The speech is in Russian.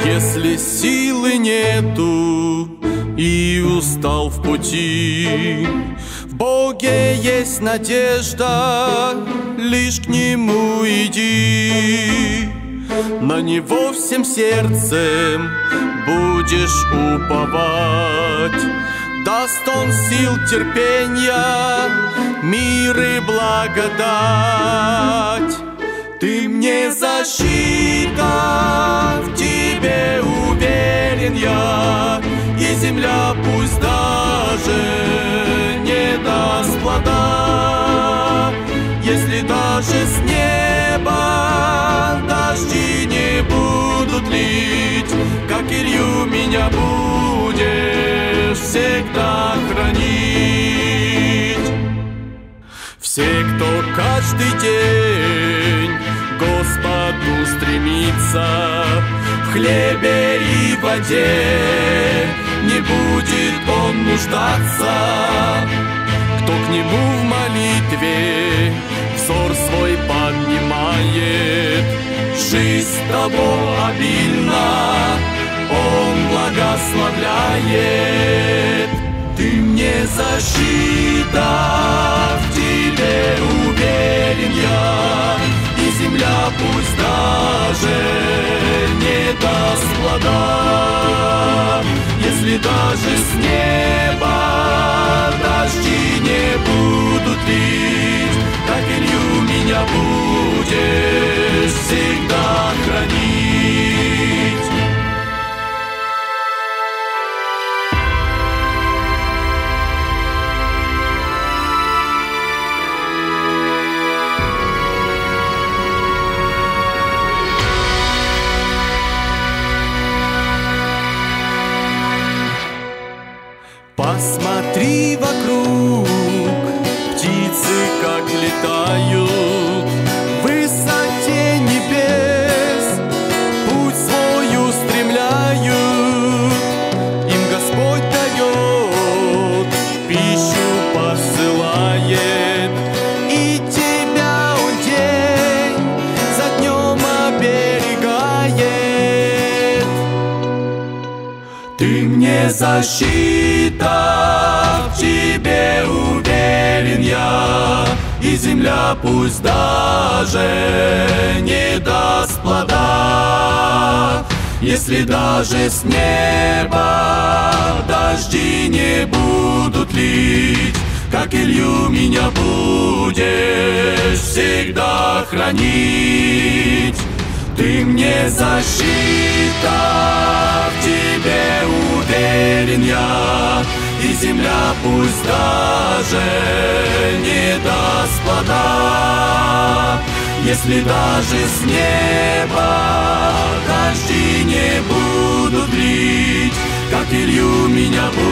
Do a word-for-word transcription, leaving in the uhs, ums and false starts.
Если силы нету и устал в пути, в Боге есть надежда, лишь к Нему иди. На Него всем сердцем будешь уповать, даст Он сил, терпения, мир и благодать. Ты мне защита, в Тебе уверен я, и земля пусть даже не даст плода. Если даже с неба дожди не будут лить, как Илью меня будешь всегда хранить. Все, кто каждый день к Господу стремится, в хлебе и воде не будет он нуждаться. Кто к Нему в молитве взор свой поднимает, жизнь того обильно Он благословляет. Ты мне защита, в Тебе уверен я, и земля пусть даже не даст плода. Если даже с неба дожди не будут лить, так Илью меня будешь всегда хранить. Посмотри вокруг, птицы как летают в высоте небес, путь свой устремляют. Им Господь дает, пищу посылает, и тебя Он день за днем оберегает. Ты мне защита, в Тебе уверен я, и земля пусть даже не даст плода. Если даже с неба дожди не будут лить, как Илью меня будешь всегда хранить. Ты мне защита, в Тебе уверен я, и земля пусть даже не даст плода. Если даже с неба дожди не будут лить, как Илью меня будешь